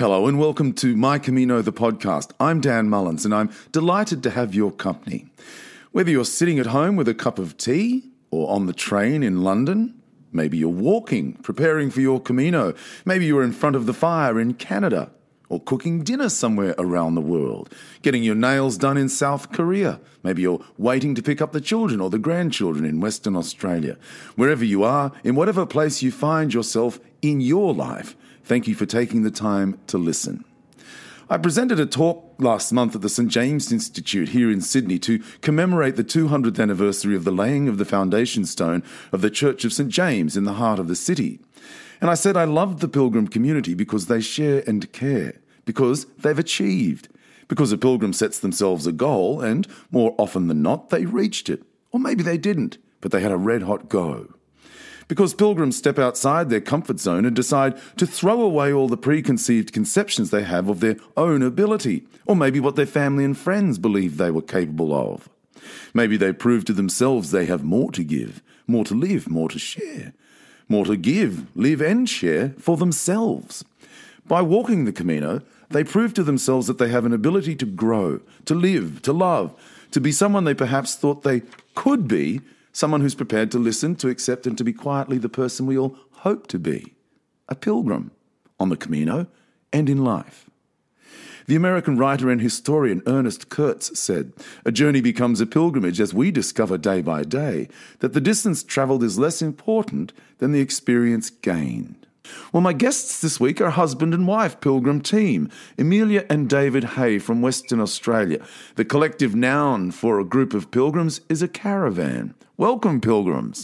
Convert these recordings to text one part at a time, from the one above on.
Hello and welcome to My Camino, the podcast. I'm Dan Mullins and I'm delighted to have your company. Whether you're sitting at home with a cup of tea or on the train in London, maybe you're walking, preparing for your Camino, maybe you're in front of the fire in Canada, or cooking dinner somewhere around the world, getting your nails done in South Korea. Maybe you're waiting to pick up the children or the grandchildren in Western Australia. Wherever you are, in whatever place you find yourself in your life, thank you for taking the time to listen. I presented a talk last month at the St James Institute here in Sydney to commemorate the 200th anniversary of the laying of the foundation stone of the Church of St James in the heart of the city. And I said I loved the pilgrim community because they share and care, because they've achieved, because a pilgrim sets themselves a goal and, more often than not, they reached it. Or maybe they didn't, but they had a red-hot go. Because pilgrims step outside their comfort zone and decide to throw away all the preconceived conceptions they have of their own ability, or maybe what their family and friends believed they were capable of. Maybe they prove to themselves they have more to give, more to live, more to share. More to give, live and share for themselves. By walking the Camino, they prove to themselves that they have an ability to grow, to live, to love, to be someone they perhaps thought they could be, someone who's prepared to listen, to accept and to be quietly the person we all hope to be. A pilgrim on the Camino and in life. The American writer and historian Ernest Kurtz said, "A journey becomes a pilgrimage as we discover day by day that the distance travelled is less important than the experience gained." Well, my guests this week are a husband and wife pilgrim team, Amelia and David Hay from Western Australia. The collective noun for a group of pilgrims is a caravan. Welcome, pilgrims.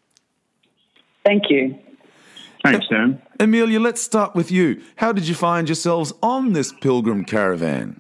Thank you. Thanks, Dan. Amelia, let's start with you. How did you find yourselves on this pilgrim caravan?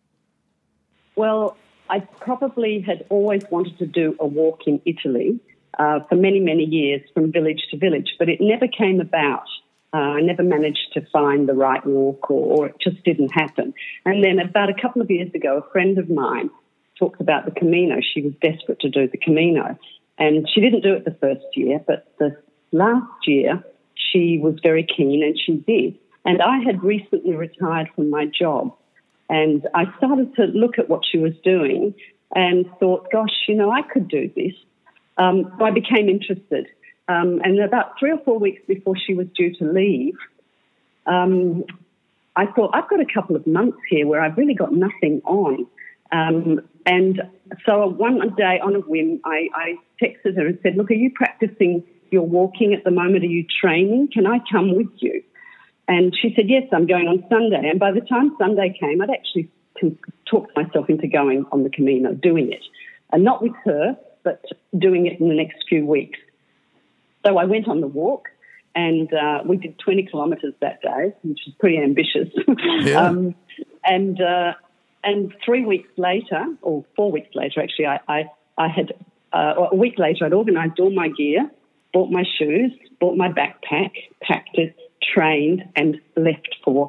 Well, I probably had always wanted to do a walk in Italy for many, many years from village to village, but it never came about. I never managed to find the right walk or it just didn't happen. And then about a couple of years ago, a friend of mine talked about the Camino. She was desperate to do the Camino. And she didn't do it the first year, but the last year she was very keen and she did. And I had recently retired from my job and I started to look at what she was doing and thought, gosh, I could do this. So I became interested. And about 3 or 4 weeks before she was due to leave, I thought, I've got a couple of months here where I've really got nothing on. And so one day on a whim, I texted her and said, look, are you practicing your walking at the moment? Are you training? Can I come with you? And she said, yes, I'm going on Sunday. And by the time Sunday came, I'd actually talked myself into going on the Camino, doing it. And not with her, but doing it in the next few weeks. So I went on the walk and we did 20 kilometres that day, which was pretty ambitious. Yeah. And 3 weeks later, or 4 weeks later, actually, I had, a week later, I'd organised all my gear, bought my shoes, bought my backpack, packed it, trained, and left for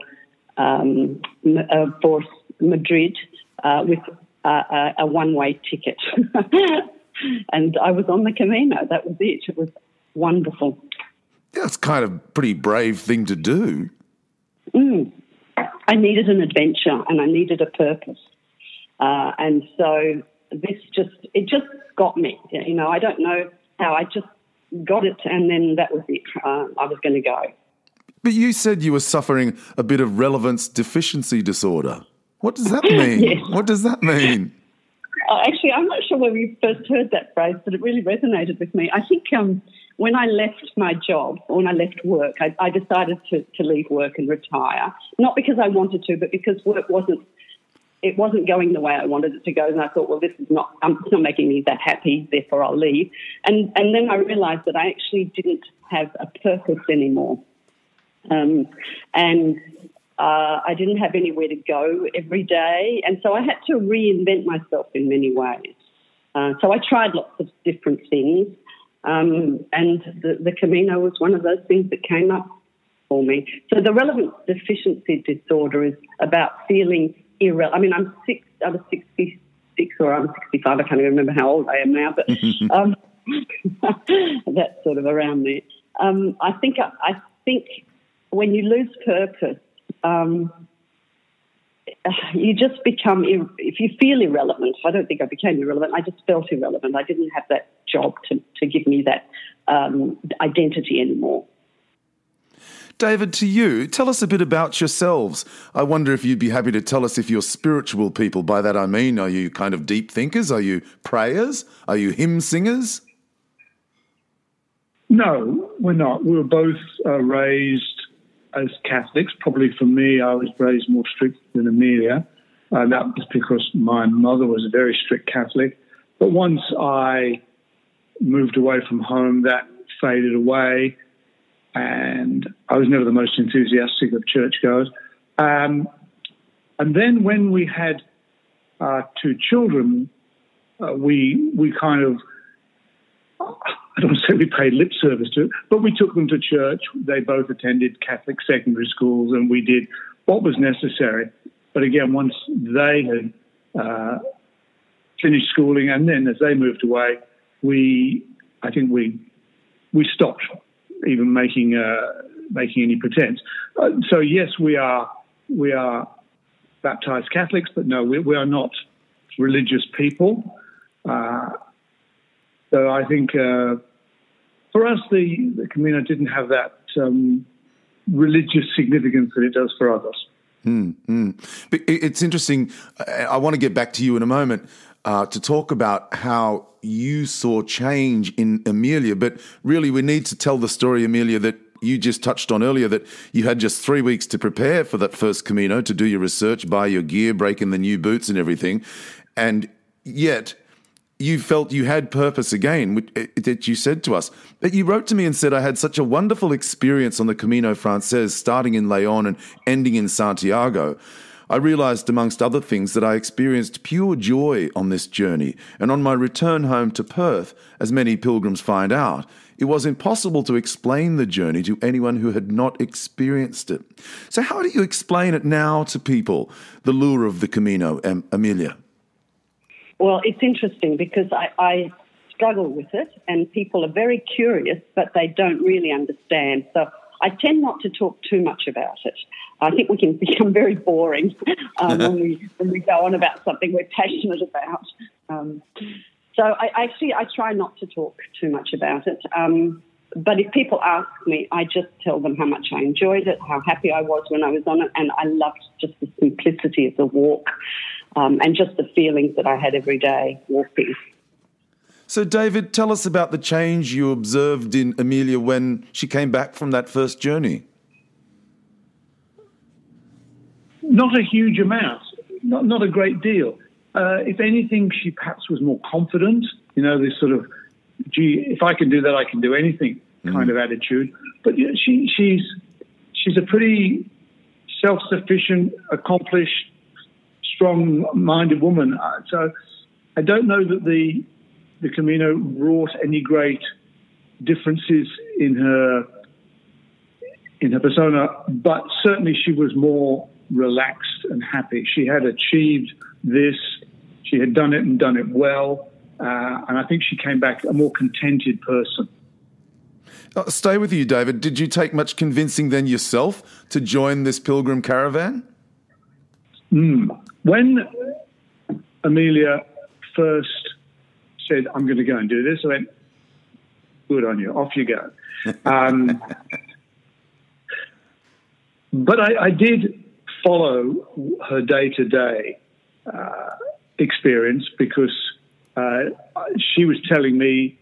Madrid with a one-way ticket. And I was on the Camino. That was it. It was wonderful. Yeah, it's kind of a pretty brave thing to do. I needed an adventure and I needed a purpose. And so it just got me. I don't know how, I just got it and then that was it. I was going to go. But you said you were suffering a bit of relevance deficiency disorder. What does that mean? Yes. What does that mean? Actually, I'm not sure where you first heard that phrase, but it really resonated with me. I think when I left my job, or when I left work, I decided to leave work and retire. Not because I wanted to, but because work wasn't going the way I wanted it to go. And I thought, well, it's not making me that happy, therefore I'll leave. And then I realised that I actually didn't have a purpose anymore. I didn't have anywhere to go every day. And so I had to reinvent myself in many ways. So I tried lots of different things. And the Camino was one of those things that came up for me. So the relevance deficiency disorder is about feeling irrelevant. I mean, I was 66 or I'm 65. I can't even remember how old I am now, but that's sort of around there. I think when you lose purpose, you just become, if you feel irrelevant, I don't think I became irrelevant, I just felt irrelevant. I didn't have that job to give me that identity anymore. David, to you, tell us a bit about yourselves. I wonder if you'd be happy to tell us if you're spiritual people. By that I mean, are you kind of deep thinkers? Are you prayers? Are you hymn singers? No, we're not. We were both raised as Catholics. Probably for me, I was raised more strict than Amelia. That was because my mother was a very strict Catholic. But once I moved away from home, that faded away. And I was never the most enthusiastic of churchgoers. And then when we had our two children, we kind of, I don't want to say we paid lip service to it, but we took them to church. They both attended Catholic secondary schools, and we did what was necessary. But again, once they had finished schooling, and then as they moved away, I think we stopped even making any pretense. So yes, we are baptized Catholics, but no, we are not religious people. So I think for us, the Camino didn't have that religious significance that it does for others. But it's interesting. I want to get back to you in a moment to talk about how you saw change in Amelia. But really, we need to tell the story, Amelia, that you just touched on earlier, that you had just 3 weeks to prepare for that first Camino, to do your research, buy your gear, break in the new boots and everything. And yet you felt you had purpose again, that you said to us. But you wrote to me and said, I had such a wonderful experience on the Camino Frances, starting in Leon and ending in Santiago. I realized, amongst other things, that I experienced pure joy on this journey. And on my return home to Perth, as many pilgrims find out, it was impossible to explain the journey to anyone who had not experienced it. So how do you explain it now to people, the lure of the Camino, Amelia? Well, it's interesting because I struggle with it, and people are very curious, but they don't really understand. So I tend not to talk too much about it. I think we can become very boring when we go on about something we're passionate about. So I try not to talk too much about it. But if people ask me, I just tell them how much I enjoyed it, how happy I was when I was on it, and I loved just the simplicity of the walk and just the feelings that I had every day walking. So, David, tell us about the change you observed in Amelia when she came back from that first journey. Not a huge amount, not a great deal. If anything, she perhaps was more confident, this sort of, gee, if I can do that, I can do anything kind of attitude. But she's a pretty self-sufficient, accomplished, strong-minded woman. So I don't know that the Camino wrought any great differences in her persona, but certainly she was more relaxed and happy. She had achieved this. She had done it and done it well. And I think she came back a more contented person. I'll stay with you, David. Did you take much convincing then yourself to join this pilgrim caravan? When Amelia first said, I'm going to go and do this, I went, good on you, off you go. But I did follow her day-to-day experience because she was telling me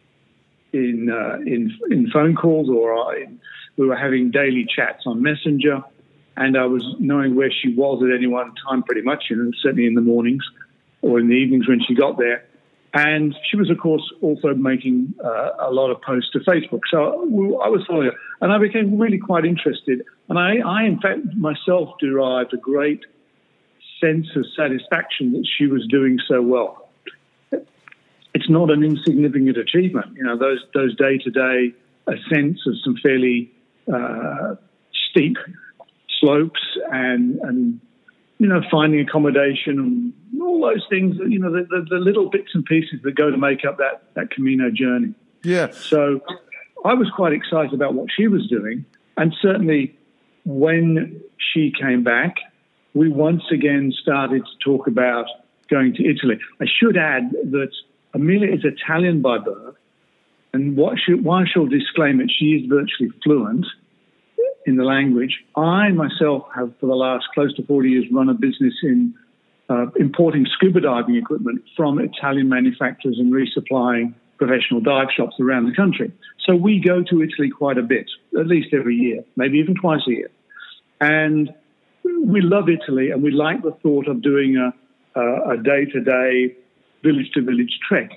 in phone calls, or we were having daily chats on Messenger, and I was knowing where she was at any one time pretty much, certainly in the mornings or in the evenings when she got there. And she was, of course, also making a lot of posts to Facebook. So I was following her, and I became really quite interested. And I in fact, myself derived a great sense of satisfaction that she was doing so well. It's not an insignificant achievement. Those day-to-day ascents of some fairly steep slopes and finding accommodation and all those things, the little bits and pieces that go to make up that Camino journey. Yeah. So I was quite excited about what she was doing. And certainly when she came back, we once again started to talk about going to Italy. I should add that Amelia is Italian by birth, and while she'll disclaim it, she is virtually fluent in the language. I myself have, for the last close to 40 years, run a business in importing scuba diving equipment from Italian manufacturers and resupplying professional dive shops around the country. So we go to Italy quite a bit, at least every year, maybe even twice a year. And we love Italy, and we like the thought of doing a day-to-day, village-to-village trek.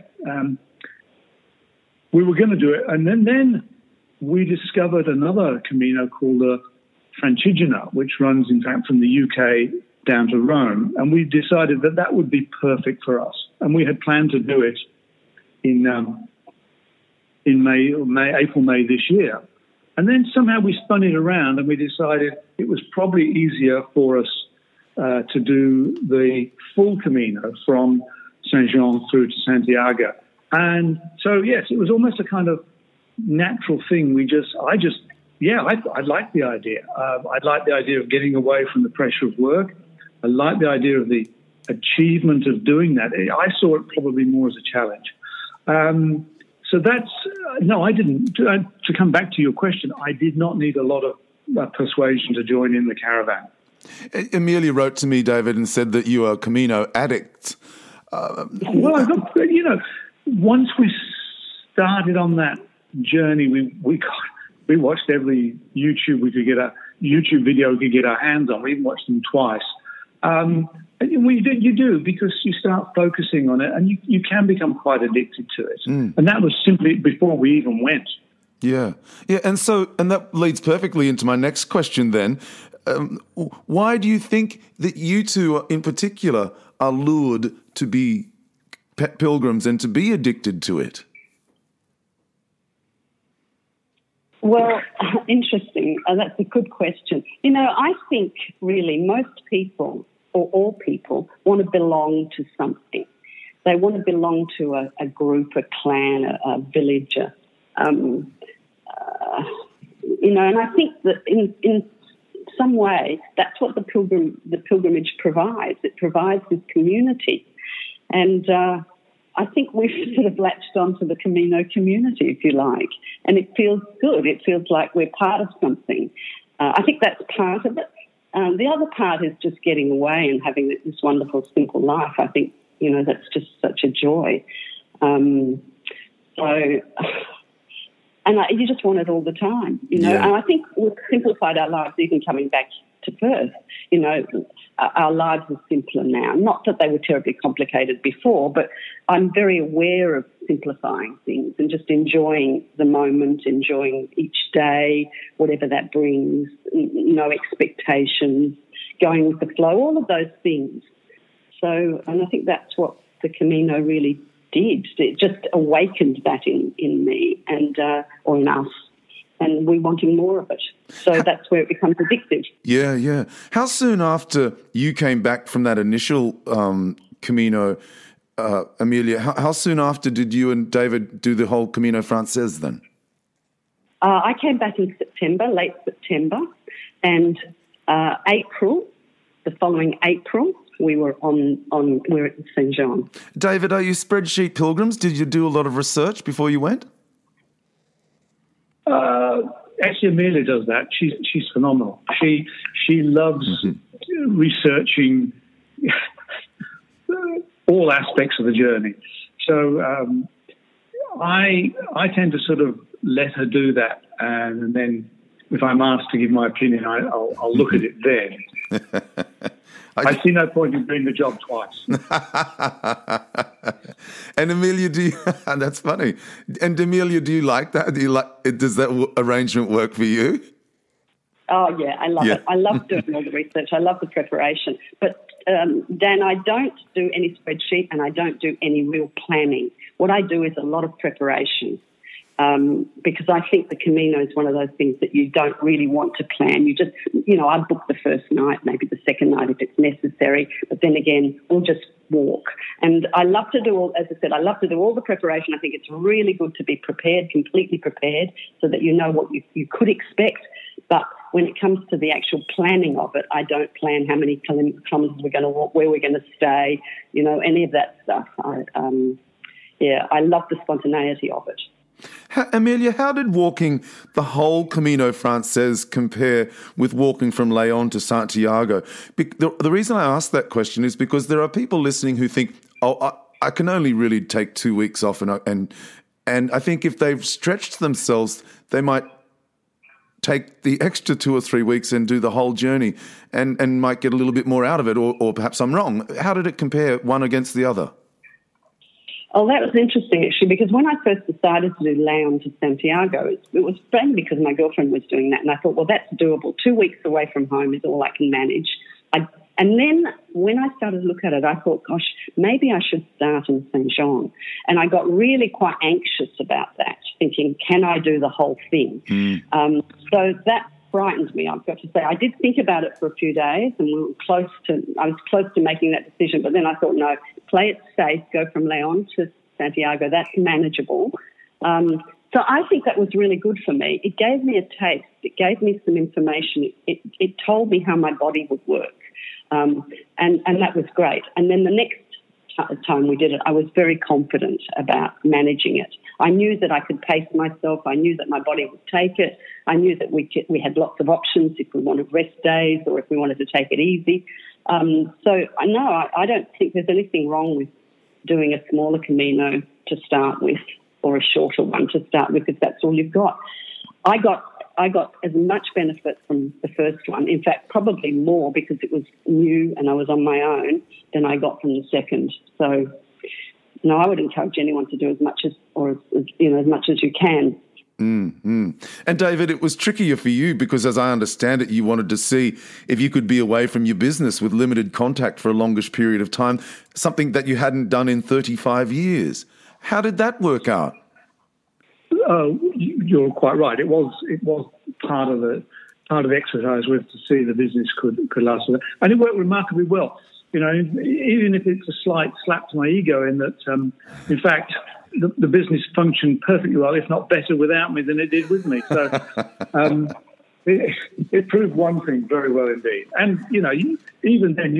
We were going to do it, and then we discovered another Camino called the Francigena, which runs, in fact, from the UK down to Rome, and we decided that that would be perfect for us. And we had planned to do it in April, May this year. And then somehow we spun it around and we decided it was probably easier for us to do the full Camino from Saint-Jean through to Santiago. And so, yes, it was almost a kind of natural thing. I like the idea. I like the idea of getting away from the pressure of work. I like the idea of the achievement of doing that. I saw it probably more as a challenge. So that's, no, I didn't. To come back to your question, I did not need a lot of persuasion to join in the caravan. Amelia wrote to me, David, and said that you are a Camino addict. Well, once we started on that journey, we watched every YouTube video we could get our hands on. We even watched them twice. You do, because you start focusing on it, and you can become quite addicted to it. And that was simply before we even went. Yeah, and that leads perfectly into my next question then. Why do you think that you two in particular are lured to be pilgrims and to be addicted to it? Well, interesting. That's a good question. I think really most people, or all people, want to belong to something. They want to belong to a group, a clan, a village. And I think that in some way that's what the pilgrimage provides. It provides this community. And I think we've sort of latched onto the Camino community, if you like, and it feels good. It feels like we're part of something. I think that's part of it. The other part is just getting away and having this wonderful, simple life. I think, that's just such a joy. You just want it all the time, Yeah. And I think we've simplified our lives even coming back to Perth. Our lives are simpler now. Not that they were terribly complicated before, but I'm very aware of simplifying things and just enjoying the moment, enjoying each day, whatever that brings, no expectations, going with the flow, all of those things. So, and I think that's what the Camino really did. It just awakened that in me and or in us. And we're wanting more of it. So that's where it becomes addictive. Yeah. How soon after you came back from that initial Camino, Amelia, how soon after did you and David do the whole Camino Frances then? I came back in September, late September, and April, the following April, we were we're at St. John. David, are you spreadsheet pilgrims? Did you do a lot of research before you went? Actually, Amelia does that. She's phenomenal. She loves researching all aspects of the journey. So I tend to sort of let her do that, and then if I'm asked to give my opinion, I'll look at it then. I see no point in doing the job twice. And Amelia, that's funny. And Amelia, do you like that? Does that arrangement work for you? Oh, yeah, I love it. I love doing all the research. I love the preparation. But, Dan, I don't do any spreadsheet and I don't do any real planning. What I do is a lot of preparation. Because I think the Camino is one of those things that you don't really want to plan. You just, I book the first night, maybe the second night if it's necessary, but then again, we'll just walk. And I love to do all the preparation. I think it's really good to be prepared, completely prepared, so that you know what you could expect. But when it comes to the actual planning of it, I don't plan how many kilometres we're going to walk, where we're going to stay, any of that stuff. I love the spontaneity of it. Amelia, how did walking the whole Camino Frances compare with walking from Leon to Santiago? The reason I ask that question is because there are people listening who think, I can only really take 2 weeks off, and I think if they've stretched themselves, they might take the extra 2 or 3 weeks and do the whole journey and might get a little bit more out of it, or perhaps I'm wrong. How did it compare one against the other? Oh, that was interesting, actually, because when I first decided to do Leon to Santiago, it was mainly because my girlfriend was doing that, and I thought, well, that's doable. 2 weeks away from home is all I can manage. And then when I started to look at it, I thought, gosh, maybe I should start in St. Jean. And I got really quite anxious about that, thinking, can I do the whole thing? So that frightened me, I've got to say. I did think about it for a few days, and I was close to making that decision, but then I thought, no, play it safe, go from Leon to Santiago, that's manageable. So I think that was really good for me. It gave me a taste. It gave me some information. It told me how my body would work. And that was great. And then the next time we did it, I was very confident about managing it. I knew that I could pace myself. I knew that my body would take it. I knew that we had lots of options if we wanted rest days or if we wanted to take it easy. So I don't think there's anything wrong with doing a smaller Camino to start with, or a shorter one to start with, if that's all you've got. I got as much benefit from the first one, in fact, probably more because it was new and I was on my own, than I got from the second. So, no, I would encourage anyone to do as much as you can. And David, it was trickier for you because, as I understand it, you wanted to see if you could be away from your business with limited contact for a longish period of time, something that you hadn't done in 35 years. How did that work out? You're quite right. It was part of the exercise was to see the business could last, and it worked remarkably well. Even if it's a slight slap to my ego in that, in fact, the business functioned perfectly well, if not better, without me than it did with me. So it proved one thing very well indeed. And even then,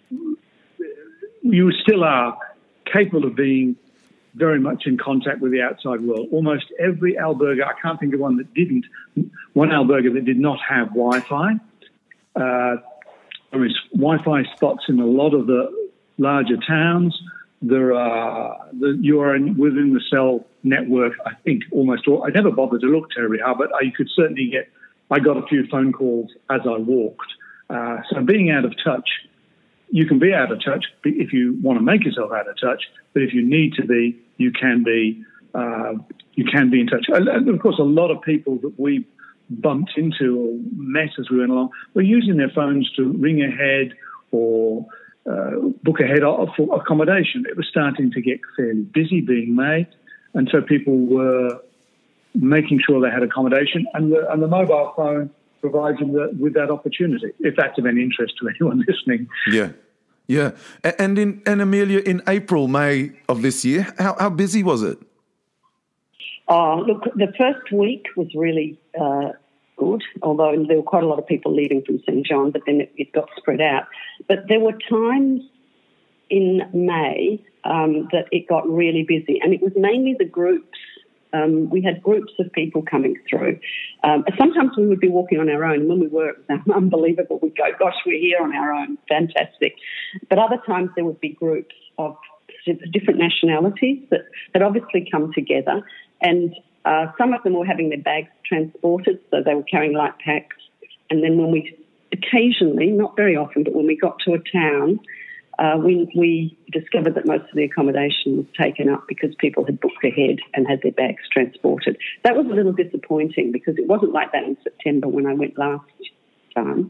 you still are capable of being very much in contact with the outside world. Almost every albergue, I can't think of one albergue that did not have Wi-Fi. There is Wi-Fi spots in a lot of the larger towns. You are within the cell network, I think, almost all. I never bothered to look terribly hard, but I could certainly I got a few phone calls as I walked. So being out of touch, you can be out of touch if you want to make yourself out of touch, but if you need to be, you can be in touch. And of course, a lot of people that we bumped into or met as we went along were using their phones to ring ahead or book ahead for accommodation. It was starting to get fairly busy being made, and so people were making sure they had accommodation, and the mobile phone provides them with that opportunity, if that's of any interest to anyone listening. Yeah. And Amelia, in April, May of this year, how busy was it? Oh, look, the first week was really good, although there were quite a lot of people leaving from St. John, but then it got spread out. But there were times in May that it got really busy, and it was mainly the groups. We had groups of people coming through. Sometimes we would be walking on our own, and when we were, it was unbelievable. We'd go, gosh, we're here on our own, fantastic. But other times there would be groups of different nationalities that obviously come together, and some of them were having their bags transported, so they were carrying light packs. And then when we occasionally, not very often, but when we got to a town, we discovered that most of the accommodation was taken up because people had booked ahead and had their bags transported. That was a little disappointing because it wasn't like that in September when I went last time.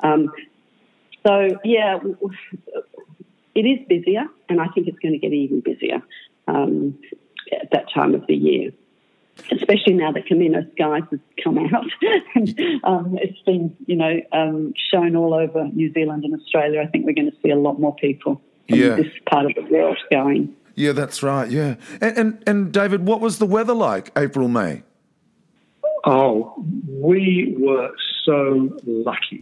So, yeah, it is busier, and I think it's going to get even busier at that time of the year, especially now that Camino Skies has come out. And it's been, shown all over New Zealand and Australia. I think we're going to see a lot more people from this part of the world going. Yeah, that's right, yeah. And David, what was the weather like, April, May? Oh, we were so lucky.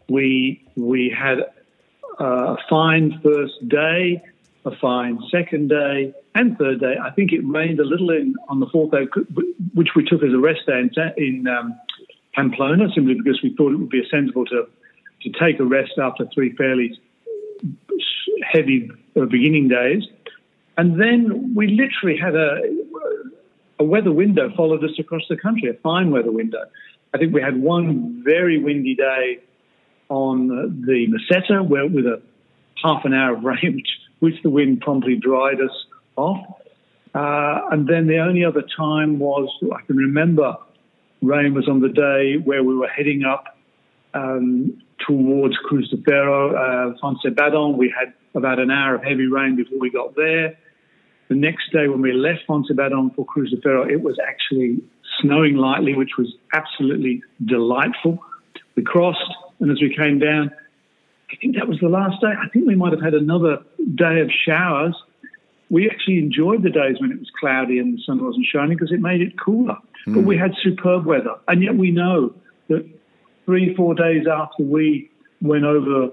We had a fine first day, a fine second day, and third day. I think it rained a little on the fourth day, which we took as a rest day in Pamplona, simply because we thought it would be sensible to take a rest after 3 fairly heavy beginning days. And then we literally had a weather window followed us across the country, a fine weather window. I think we had one very windy day on the Meseta, with a half an hour of rain, which the wind promptly dried us off. And then the only other time I can remember, rain was on the day where we were heading up towards Cruz de Ferro, Fontebadon. We had about an hour of heavy rain before we got there. The next day when we left Fontebadon for Cruz de Ferro, it was actually snowing lightly, which was absolutely delightful. We crossed, and as we came down, I think that was the last day. I think we might have had another day of showers. We actually enjoyed the days when it was cloudy and the sun wasn't shining because it made it cooler. But we had superb weather. And yet we know that 3-4 days after we went over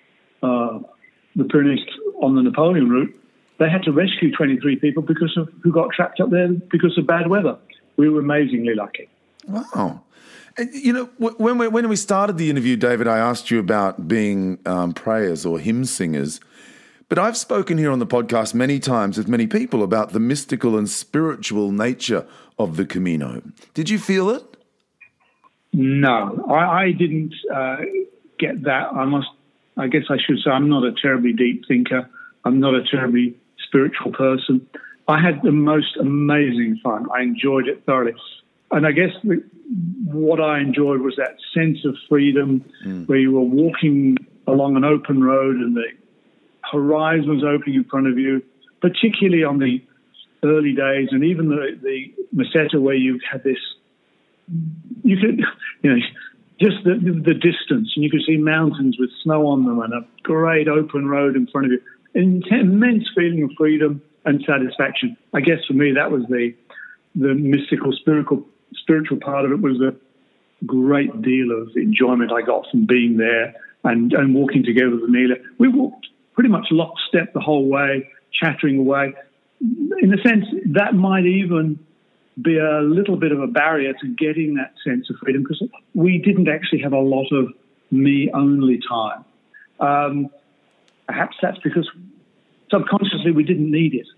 the Pyrenees on the Napoleon route, they had to rescue 23 people who got trapped up there because of bad weather. We were amazingly lucky. Wow. You know, when we started the interview, David, I asked you about being prayers or hymn singers. But I've spoken here on the podcast many times with many people about the mystical and spiritual nature of the Camino. Did you feel it? No, I didn't get that. I guess I should say I'm not a terribly deep thinker. I'm not a terribly spiritual person. I had the most amazing fun. I enjoyed it thoroughly. And I guess what I enjoyed was that sense of freedom where you were walking along an open road and the horizon was opening in front of you, particularly on the early days, and even the Meseta where you had this, you could, just the distance, and you could see mountains with snow on them and a great open road in front of you. An immense feeling of freedom and satisfaction. I guess for me that was the mystical, spiritual part of it, was a great deal of enjoyment I got from being there and walking together with Amelia. We walked pretty much lockstep the whole way, chattering away. In a sense, that might even be a little bit of a barrier to getting that sense of freedom because we didn't actually have a lot of me-only time. Perhaps that's because subconsciously we didn't need it.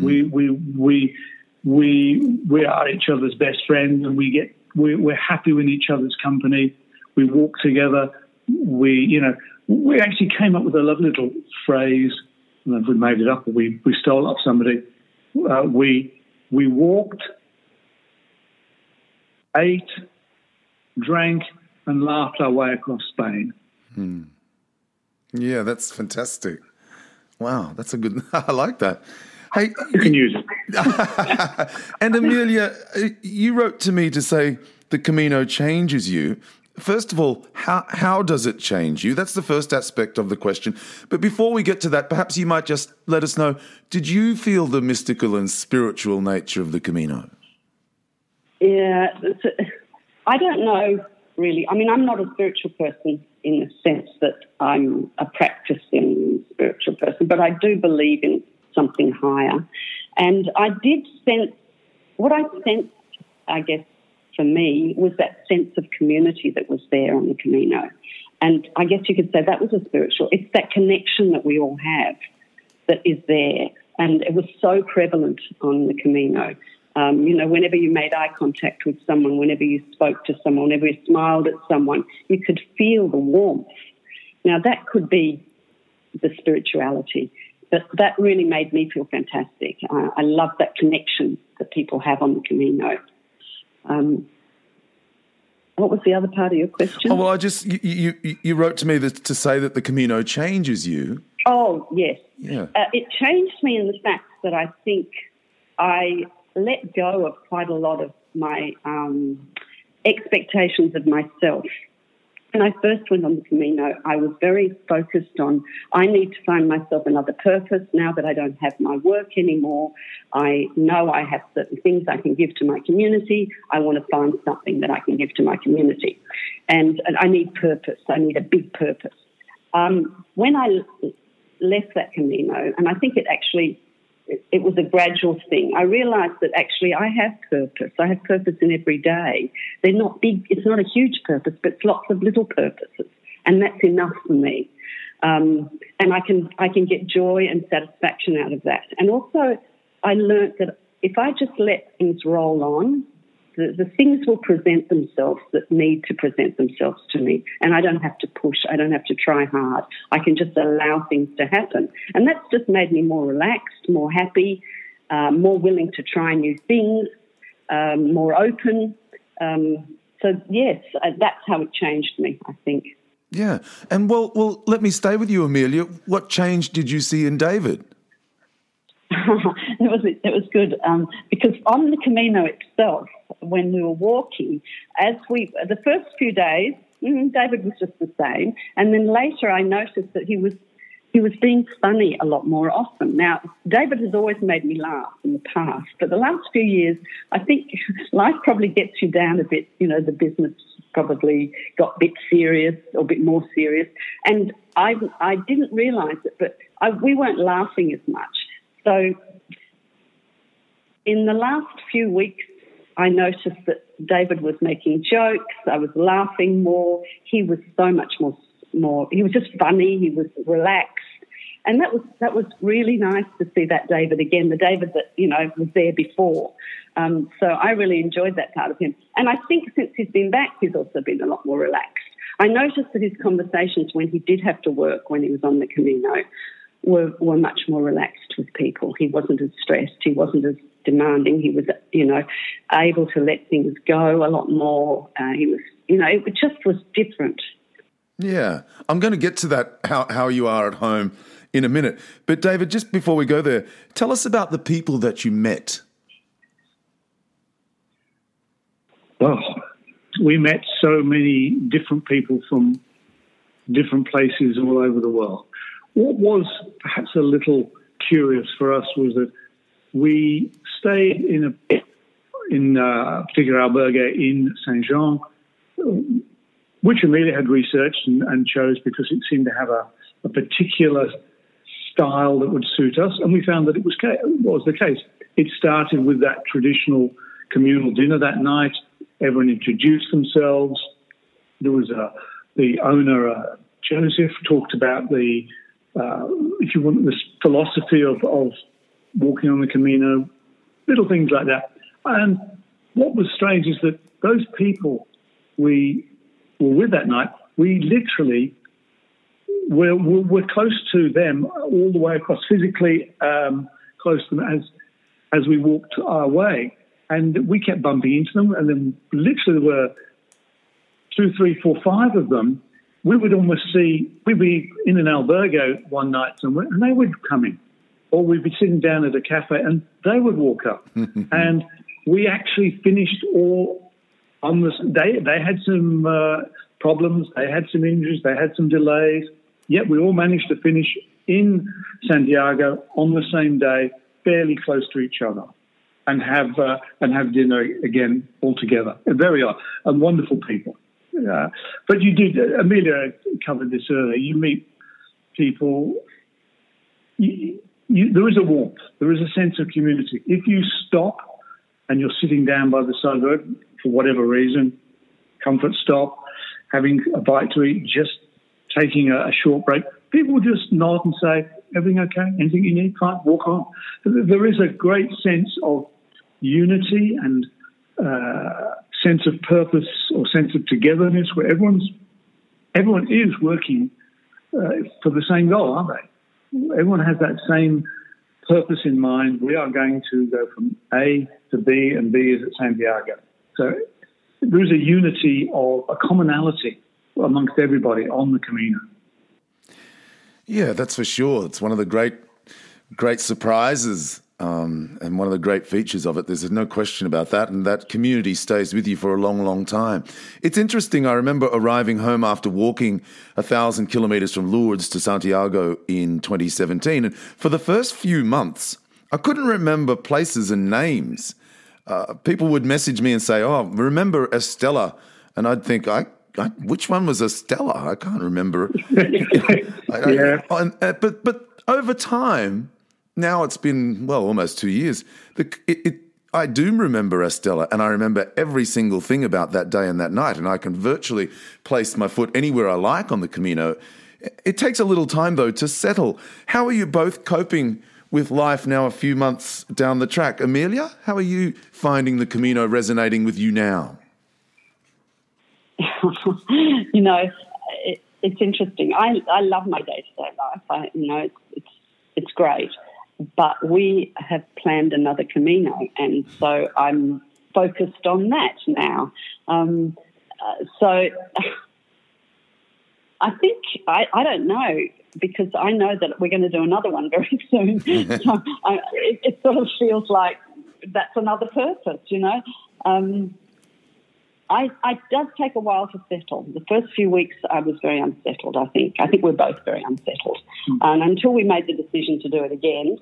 We are each other's best friends, and we're happy with each other's company. We walk together. We actually came up with a lovely little phrase. I don't know if we made it up or we stole it off somebody. We walked, ate, drank, and laughed our way across Spain. Yeah, that's fantastic. Wow, that's a good. I like that. Hey, you can use it. And Amelia, you wrote to me to say the Camino changes you. First of all, how does it change you? That's the first aspect of the question. But before we get to that, perhaps you might just let us know, did you feel the mystical and spiritual nature of the Camino? Yeah, I don't know, really. I mean, I'm not a spiritual person in the sense that I'm a practicing spiritual person, but I do believe in something higher. And I did sense, what I sensed, I guess, for me, was that sense of community that was there on the Camino. And I guess you could say that was a spiritual, it's that connection that we all have that is there. And it was so prevalent on the Camino. Whenever you made eye contact with someone, whenever you spoke to someone, whenever you smiled at someone, you could feel the warmth. Now, that could be the spirituality, but that really made me feel fantastic. I love that connection that people have on the Camino. What was the other part of your question? Oh, well, you wrote to me to say that the Camino changes you. Oh, yes. Yeah. It changed me in the fact that I think I let go of quite a lot of my expectations of myself When I first went on the Camino, I was very focused on, I need to find myself another purpose now that I don't have my work anymore. I know I have certain things I can give to my community. I want to find something that I can give to my community. And I need purpose. I need a big purpose. When I left that Camino, and I think it was a gradual thing. I realised that actually I have purpose. I have purpose in every day. They're not big, it's not a huge purpose, but it's lots of little purposes. And that's enough for me. And I can get joy and satisfaction out of that. And also I learnt that if I just let things roll on, the things will present themselves that need to present themselves to me. And I don't have to push. I don't have to try hard. I can just allow things to happen. And that's just made me more relaxed, more happy, more willing to try new things, more open. So, yes, that's how it changed me, I think. Yeah. And, well, let me stay with you, Amelia. What change did you see in David? It was good because on the Camino itself, when we were walking, the first few days, David was just the same, and then later I noticed that he was being funny a lot more often. Now, David has always made me laugh in the past, but the last few years, I think life probably gets you down a bit. You know, the business probably got a bit serious or a bit more serious, and I didn't realise it, but we weren't laughing as much. So in the last few weeks, I noticed that David was making jokes. I was laughing more. He was so much more. He was just funny. He was relaxed. And that was really nice to see that David again, the David that, was there before. So I really enjoyed that part of him. And I think since he's been back, he's also been a lot more relaxed. I noticed that his conversations when he did have to work, when he was on the Camino, were much more relaxed with people. He wasn't as stressed. He wasn't as demanding. He was, able to let things go a lot more. He was, it just was different. Yeah. I'm going to get to that, how you are at home in a minute. But David, just before we go there, tell us about the people that you met. Well, we met so many different people from different places all over the world. What was perhaps a little curious for us was that we stayed in a particular albergue in Saint-Jean, which Amelia had researched and chose because it seemed to have a particular style that would suit us, and we found that it was the case. It started with that traditional communal dinner that night. Everyone introduced themselves. There was the owner, Joseph, talked about the philosophy of walking on the Camino, little things like that. And what was strange is that those people we were with that night, we literally were close to them all the way across, physically close to them as we walked our way. And we kept bumping into them, and then literally there were 2, 3, 4, 5 of them. We would almost we'd be in an albergue one night somewhere, and they would come in. Or we'd be sitting down at a cafe, and they would walk up. And we actually finished all on this. They had some problems, they had some injuries, they had some delays, yet we all managed to finish in Santiago on the same day, fairly close to each other, and have dinner again all together. Very odd and wonderful people. But you did, Amelia covered this earlier, you meet people, there is a warmth, there is a sense of community. If you stop and you're sitting down by the side of the road for whatever reason, comfort stop, having a bite to eat, just taking a short break, people will just nod and say, everything okay? Anything you need? Fine, walk on. There is a great sense of unity and sense of purpose or sense of togetherness where everyone is working for the same goal, aren't they? Everyone has that same purpose in mind. We are going to go from A to B, and B is at Santiago. So there is a unity of a commonality amongst everybody on the Camino. Yeah, that's for sure. It's one of the great surprises And one of the great features of it, there's no question about that, and that community stays with you for a long, long time. It's interesting, I remember arriving home after walking 1,000 kilometres from Lourdes to Santiago in 2017, and for the first few months, I couldn't remember places and names. People would message me and say, "Oh, remember Estella?" And I'd think, which one was Estella? I can't remember. Yeah. But over time, now it's been, almost 2 years, I do remember Estella, and I remember every single thing about that day and that night, and I can virtually place my foot anywhere I like on the Camino. It takes a little time, though, to settle. How are you both coping with life now a few months down the track? Amelia, how are you finding the Camino resonating with you now? It's interesting. I love my day-to-day life. It's great. But we have planned another Camino, and so I'm focused on that now. So I think, I don't know, because I know that we're going to do another one very soon. So it sort of feels like that's another purpose, It does take a while to settle. The first few weeks I was very unsettled, I think. I think we're both very unsettled. And until we made the decision to do it again,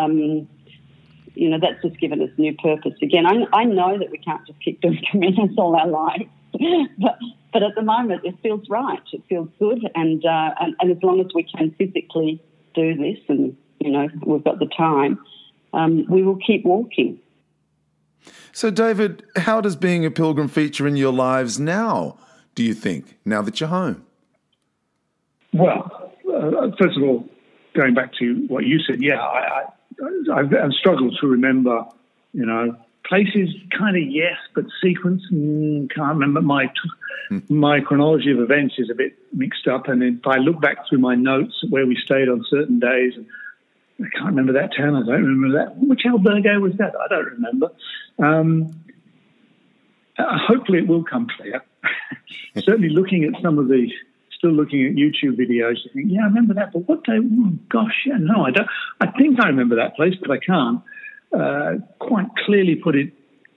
that's just given us new purpose again. I know that we can't just keep doing Caminos all our lives, but at the moment it feels right. It feels good, and as long as we can physically do this, and we've got the time, we will keep walking. So, David, how does being a pilgrim feature in your lives now, do you think, now that you're home? Well, first of all, going back to what you said, I've struggled to remember, places kind of yes, but sequence, can't remember. My chronology of events is a bit mixed up, and if I look back through my notes where we stayed on certain days, I can't remember that town. I don't remember that. Which albergue was that? I don't remember. Hopefully it will come clear. Certainly looking at still looking at YouTube videos, you think, I remember that, but what day? Oh, gosh, no, I don't. I think I remember that place, but I can't quite clearly put it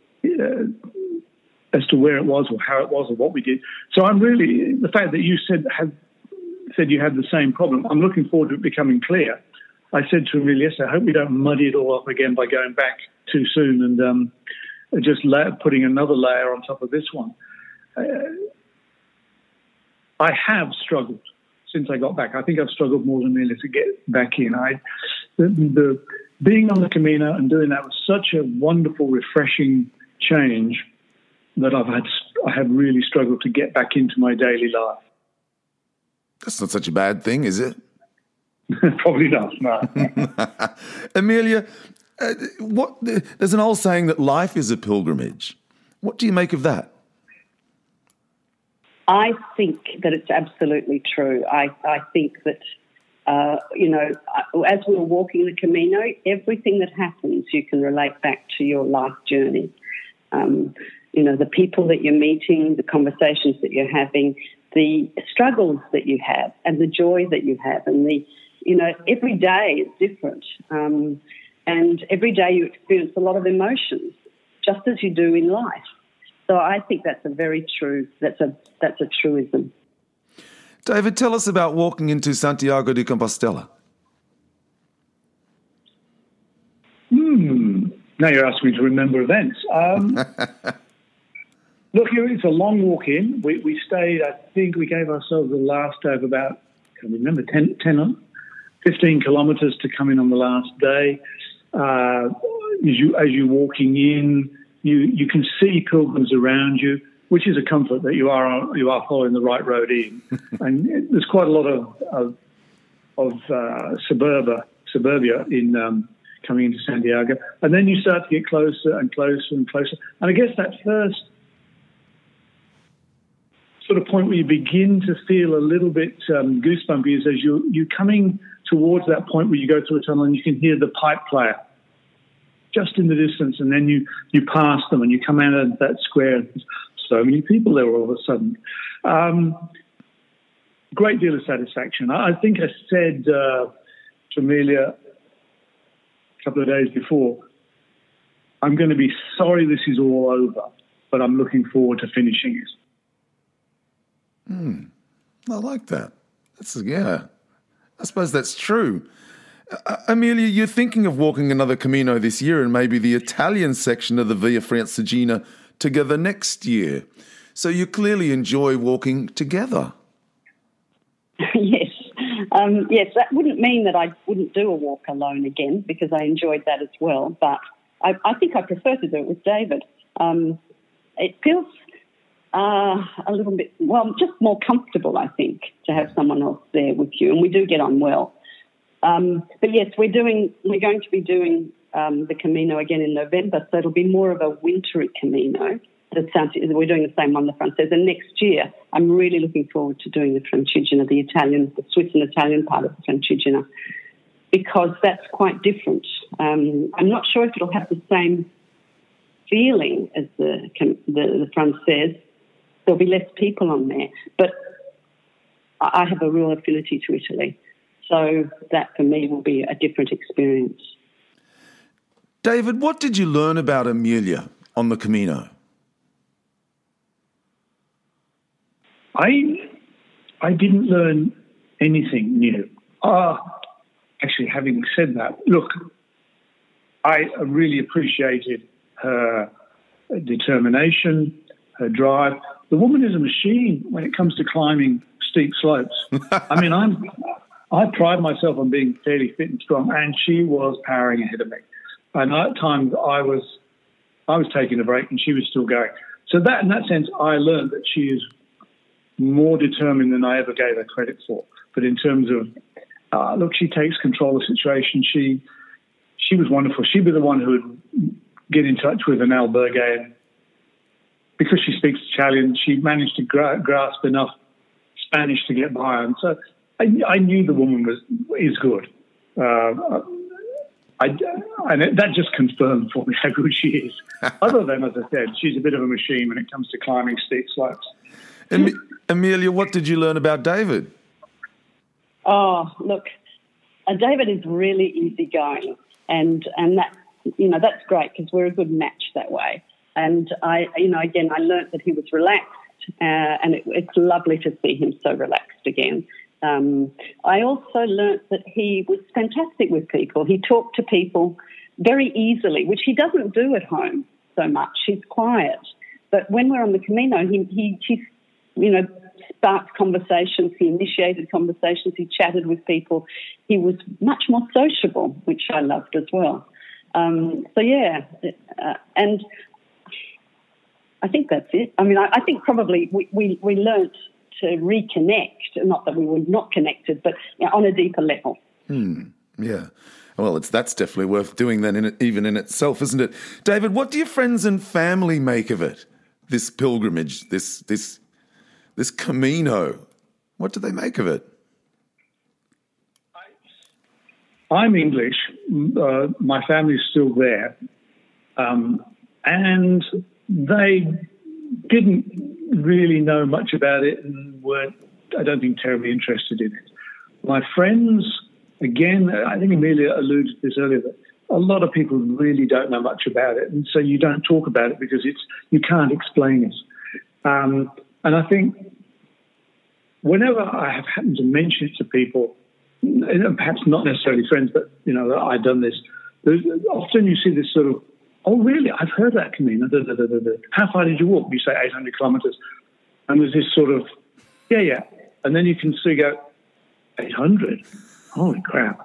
as to where it was or how it was or what we did. So I'm really, the fact that you said you had the same problem, I'm looking forward to it becoming clear. I said to Amelia yesterday, I hope we don't muddy it all up again by going back too soon and just putting another layer on top of this one. I have struggled since I got back. I think I've struggled more than Amelia to get back in. The being on the Camino and doing that was such a wonderful, refreshing change that I have really struggled to get back into my daily life. That's not such a bad thing, is it? Probably not, no. Amelia, there's an old saying that life is a pilgrimage. What do you make of that? I think that it's absolutely true. I think that, as we were walking the Camino, everything that happens you can relate back to your life journey. The people that you're meeting, the conversations that you're having, the struggles that you have, and the joy that you have, and every day is different. And every day you experience a lot of emotions, just as you do in life. So I think that's a truism. David, tell us about walking into Santiago de Compostela. Now you're asking me to remember events. Look, it's a long walk in. We stayed, I think we gave ourselves the last day of about, I can't remember, 15 kilometres to come in on the last day. As you're walking in, you can see pilgrims around you, which is a comfort that you are following the right road in. And there's quite a lot of suburbia in coming into Santiago. And then you start to get closer and closer and closer. And I guess that first sort of point where you begin to feel a little bit goosebumpy is as you're coming towards that point where you go through a tunnel and you can hear the pipe player just in the distance, and then you pass them and you come out of that square and there's so many people there all of a sudden. Great deal of satisfaction. I think I said to Amelia, couple of days before, I'm going to be sorry this is all over, but I'm looking forward to finishing it. I like that. I suppose that's true. Amelia, you're thinking of walking another Camino this year and maybe the Italian section of the Via Francigena together next year. So you clearly enjoy walking together. Yes. Yes, that wouldn't mean that I wouldn't do a walk alone again, because I enjoyed that as well. But I think I prefer to do it with David. It feels a little bit, just more comfortable, I think, to have someone else there with you. And we do get on well. But yes, we're going to be doing the Camino again in November, so it'll be more of a wintry Camino. We're doing the same on the Francese. And next year, I'm really looking forward to doing the Francigena, the Swiss and Italian part of the Francigena, because that's quite different. I'm not sure if it'll have the same feeling as the Francese. There'll be less people on there, but I have a real affinity to Italy. So that, for me, will be a different experience. David, what did you learn about Amelia on the Camino? I didn't learn anything new. Actually, having said that, look, I really appreciated her determination, her drive. The woman is a machine when it comes to climbing steep slopes. I mean, I pride myself on being fairly fit and strong, and she was powering ahead of me. And at times I was taking a break and she was still going. So that, in that sense, I learned that she is more determined than I ever gave her credit for. But in terms of, look, she takes control of the situation. She was wonderful. She'd be the one who would get in touch with an albergue, and because she speaks Italian, she managed to grasp enough Spanish to get by. And so I knew the woman is good. And that just confirmed for me how good she is. Other than, as I said, she's a bit of a machine when it comes to climbing steep slopes. Amelia, what did you learn about David? Oh, look, David is really easygoing, and that, that's great because we're a good match that way. And I learnt that he was relaxed, and it's lovely to see him so relaxed again. I also learnt that he was fantastic with people. He talked to people very easily, which he doesn't do at home so much. He's quiet. But when we're on the Camino, he sparked conversations. He initiated conversations. He chatted with people. He was much more sociable, which I loved as well. And I think that's it. I mean, I think probably we learnt to reconnect, not that we were not connected, but on a deeper level. Yeah. Well, that's definitely worth doing then, even in itself, isn't it? David, what do your friends and family make of it? This pilgrimage, this Camino. What do they make of it? I'm English. My family's still there. And they didn't really know much about it and weren't, I don't think, terribly interested in it. My friends, again, I think Amelia alluded to this earlier, that a lot of people really don't know much about it, and so you don't talk about it because you can't explain it. And I think whenever I have happened to mention it to people, perhaps not necessarily friends, but, I've done this, often you see this sort of, oh, really? I've heard that Camino. How far did you walk? You say 800 kilometres. And there's this sort of, yeah. And then you can see, go, 800? Holy crap.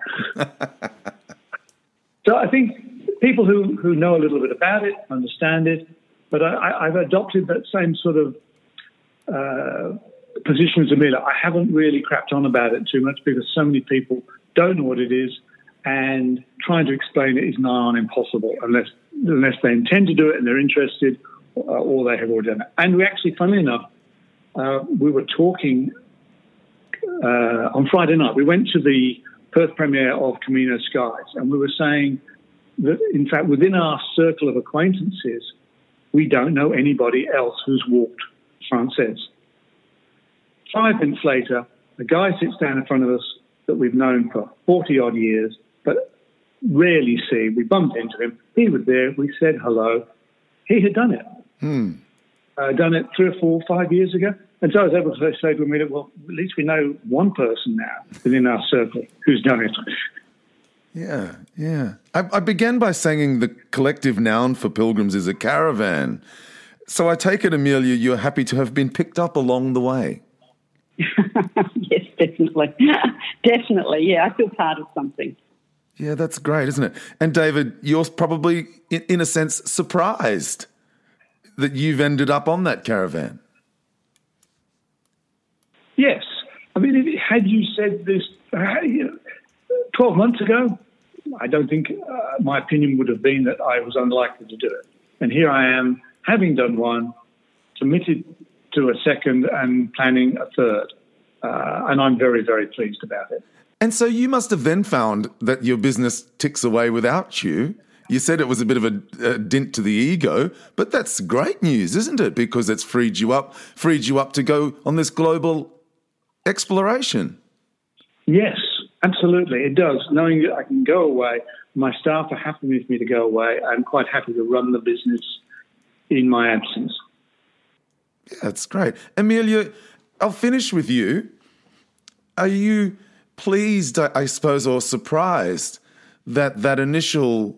So I think people who know a little bit about it understand it, but I've adopted that same sort of position as Amelia. I haven't really crapped on about it too much because so many people don't know what it is, and trying to explain it is nigh on impossible unless they intend to do it and they're interested, or they have already done it. And we actually, funnily enough, we were talking on Friday night. We went to the Perth premiere of Camino Skies, and we were saying that, in fact, within our circle of acquaintances, we don't know anybody else who's walked Francese. 5 minutes later, a guy sits down in front of us that we've known for 40-odd years, but rarely see. We bumped into him. He was there. We said hello. He had done it. Done it 3 or 4, 5 years ago. And so I was able to say to him, well, at least we know one person now within our circle who's done it. Yeah. I began by saying the collective noun for pilgrims is a caravan. So I take it, Amelia, you're happy to have been picked up along the way. Yes, definitely. Definitely, yeah. I feel part of something. Yeah, that's great, isn't it? And David, you're probably, in a sense, surprised that you've ended up on that caravan. Yes. I mean, had you said this 12 months ago, I don't think my opinion would have been that I was unlikely to do it. And here I am, having done one, committed to a second and planning a third. And I'm very, very pleased about it. And so you must have then found that your business ticks away without you. You said it was a bit of a dint to the ego, but that's great news, isn't it? Because it's freed you up to go on this global exploration. Yes, absolutely. It does. Knowing that I can go away, my staff are happy with me to go away. I'm quite happy to run the business in my absence. Yeah, that's great. Amelia, I'll finish with you. Are you pleased, I suppose, or surprised that initial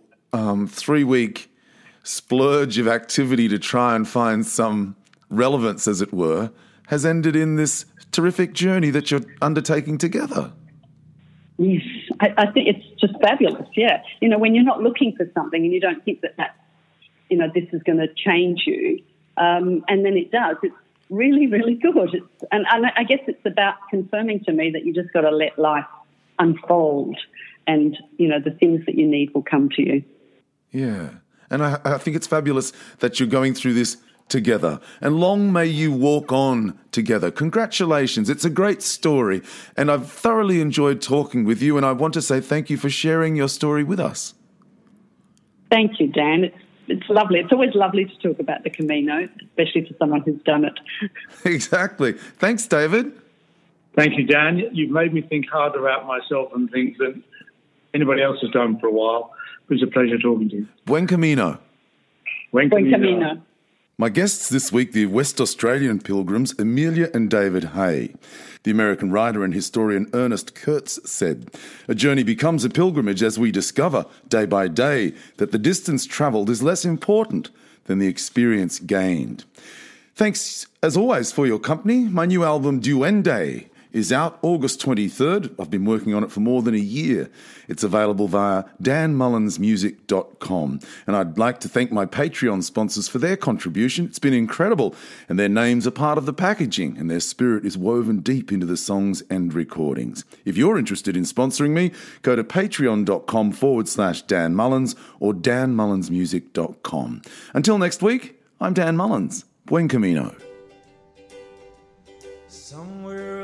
3-week splurge of activity to try and find some relevance, as it were, has ended in this terrific journey that you're undertaking together? Yes, I think it's just fabulous, yeah. You know, when you're not looking for something and you don't think that this is going to change you, and then it does, it's really, really good. And I guess it's about confirming to me that you just got to let life unfold and, the things that you need will come to you. Yeah. And I think it's fabulous that you're going through this together. And long may you walk on together. Congratulations. It's a great story. And I've thoroughly enjoyed talking with you. And I want to say thank you for sharing your story with us. Thank you, Dan. It's lovely. It's always lovely to talk about the Camino, especially for someone who's done it. Exactly. Thanks, David. Thank you, Dan. You've made me think harder about myself and things that anybody else has done for a while. It was a pleasure talking to you. Buen Camino. Buen Camino. My guests this week, the West Australian pilgrims, Amelia and David Hay. The American writer and historian Ernest Kurtz said, "A journey becomes a pilgrimage as we discover, day by day, that the distance travelled is less important than the experience gained." Thanks, as always, for your company. My new album, Duende, is out August 23rd. I've been working on it for more than a year. It's available via danmullinsmusic.com. And I'd like to thank my Patreon sponsors for their contribution. It's been incredible. And their names are part of the packaging, and their spirit is woven deep into the songs and recordings. If you're interested in sponsoring me, go to patreon.com/Dan Mullins or danmullinsmusic.com. Until next week, I'm Dan Mullins. Buen Camino. Somewhere